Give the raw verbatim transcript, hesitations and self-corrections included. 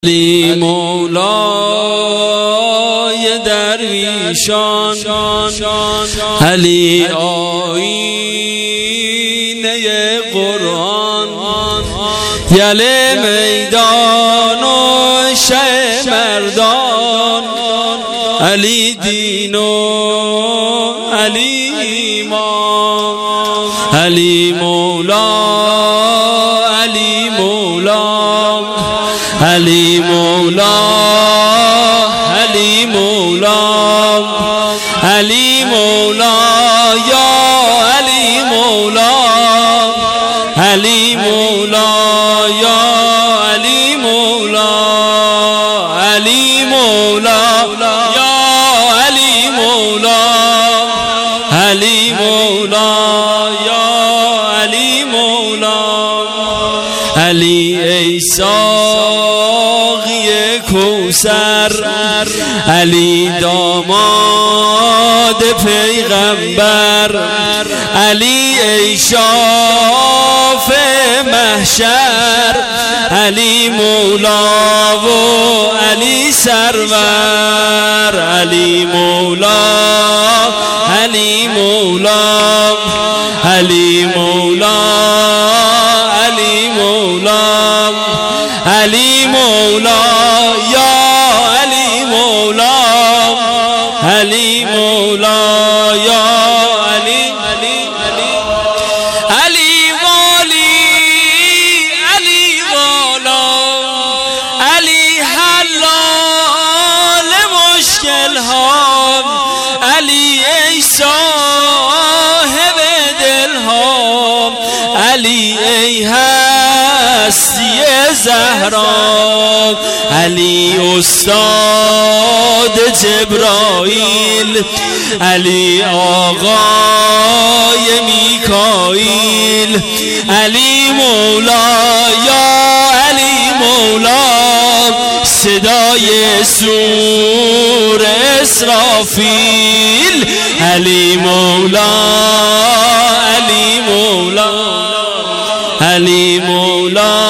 علی مولای درویشان، علی آیینه قرآن، یل میدان و شه مردان، علی دین و علی ایمان، علی مولا، علی مولا، علی مولا، علی مولا، علی مولا، یا علی مولا، علی مولا، یا علی مولا، علی مولا، یا علی مولا، علی مولا، یا علی مولا، علی ای ساقی کوثر، علی داماد پیغمبر، علی ای شافع محشر، علی مولا و علی سرور، علی مولا، علی مولا، علی مولا، علی مولا، علی مولا، یا علی مولا، علی مولا، یا علی، علی، علی، علی والی، علی والا، علی حلال مشکل ها، علی ای صاحب دل ها، علی ای هستی زهرا، علی استاد جبرائیل، علی آقای میکائیل، علی مولا، یا علی مولا، صدای سور اسرافیل، علی مولا، علی مولا، علی مولا،